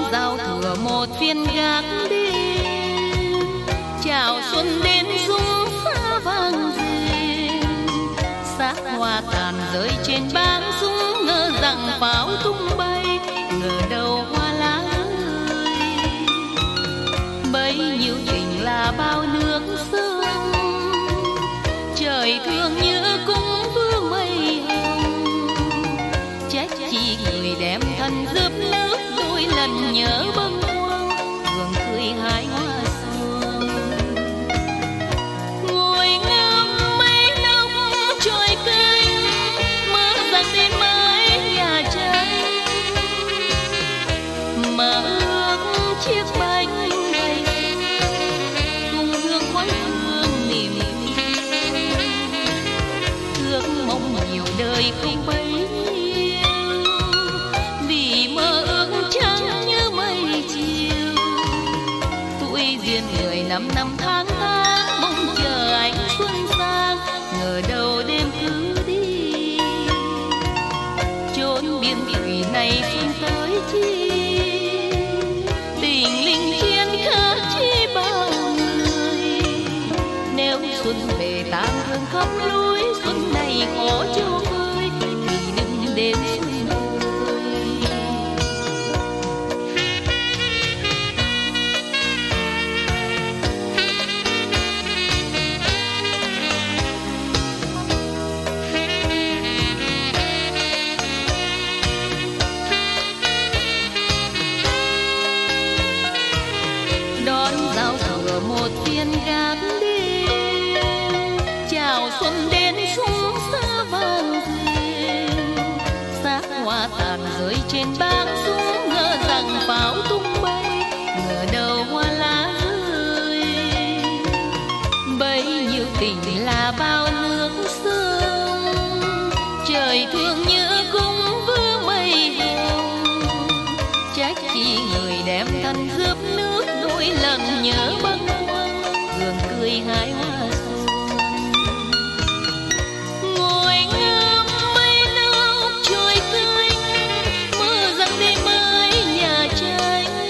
giao thừa một phiên gác đêm, chào xuân đến rung phá vang rền, xác hoa tàn rơi trên báng súng, ngỡ rằng pháo tung bay, ngờ đâu hoa lá rơi. Bấy nhiêu tình là bao nước sông, trời thương như cung vương mây hồng, trách chi người đem thân giúp nước, đôi lần nhớ bâng khuâng thường cười hái hoa xuân. Ngồi ngắm mây nóc trôi canh, mơ rằng đêm mai nhà tranh, mà ước chiếc bánh đầy cùng hương khói hương niềm ước mong nhiều đời không bấy nhiêu, vì mơ ước trắng như mây chiều. Tuổi duyên người năm tháng mong chờ ánh xuân sang, ngờ đâu đêm cứ đi. Chốn biên thủy này xuân tới chi, tình linh chiến khác chi bao người. Nếu xuân về tang thương khắp lối, xuân này khó cho vơi thì đừng đến xuân ơi. Đón giao thừa một phiên gác đêm, chào xuân đến xuống xa vang rền, xác hoa tàn rơi trên báng súng, ngỡ rằng pháo tung bay, ngờ đâu hoa lá rơi. Bấy nhiêu tình là bao nước sông, trời thương như cung vương mây hồng, trách chi người đem thân giúp nước, đôi lần nhớ bâng khuâng thường cười hái hoa xuân. Ngồi ngắm mây nóc trôi canh, mơ rằng đêm mai nhà tranh,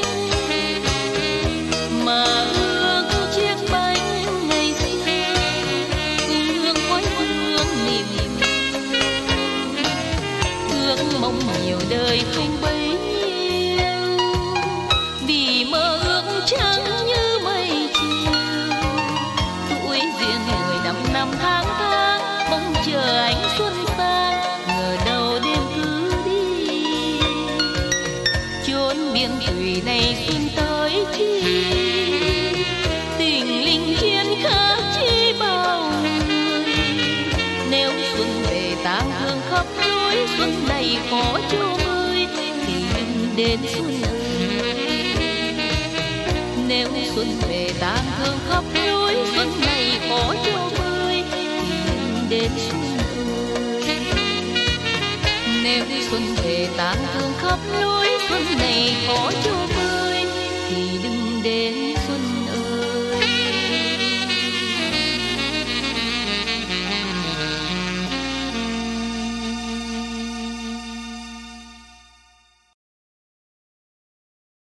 mà ước chiếc bánh ngày xưa cùng hương khói hương niềm ước mong nhiều đời không bấy nhiêu, vì mơ ước trắng như mây chiều. Tuổi duyên người năm tháng mong chờ ánh xuân sang, ngờ đâu đêm cứ đi. Chốn biên thủy này xuân tới chi, tình linh chiến khác chi bao người. Nếu xuân về tang thương khắp lối, xuân này khó cho vơi thì đừng đến xuân ơi. Nếu xuân về tang thương khắp lối, xuân này khó cho vơi thì đừng đến xuân ơi. Nếu xuân về tang thương khắp lối, xuân này khó cho vơi thì đừng đến xuân